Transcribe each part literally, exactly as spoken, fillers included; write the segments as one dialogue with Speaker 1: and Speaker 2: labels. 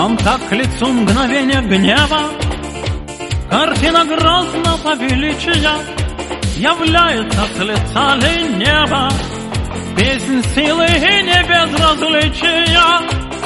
Speaker 1: Вам так к лицу мгновение гнева картина грозного величия является с лица ли неба, песнь силы и не безразличия.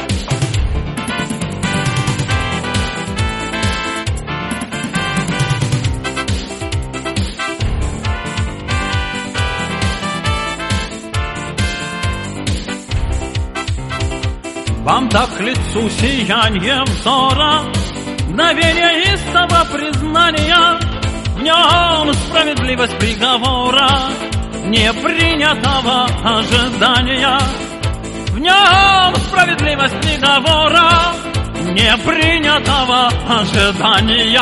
Speaker 1: Вам так к лицу сияние взора, мгновение истого признания, в нем справедливость приговора, непринятого ожидания. В нем справедливость приговора, непринятого ожидания.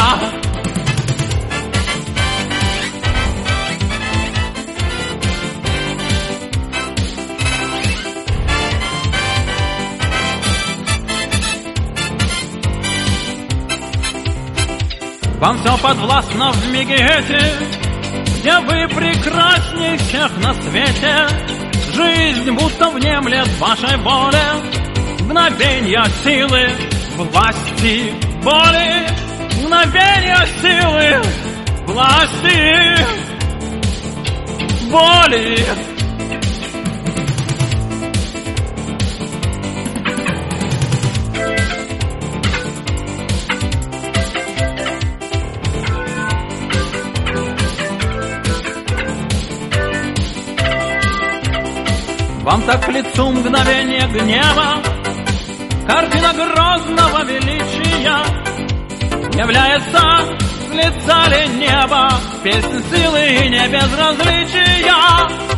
Speaker 1: Вам все подвластно в миге эти, где вы прекрасней всех на свете. Жизнь будто внемлет вашей воле, мгновенья силы, власти, боли. Мгновенья силы, власти, боли. Вам так к лицу мгновение гнева, картина грозного величия является с лица ли неба, песнь силы и не безразличия.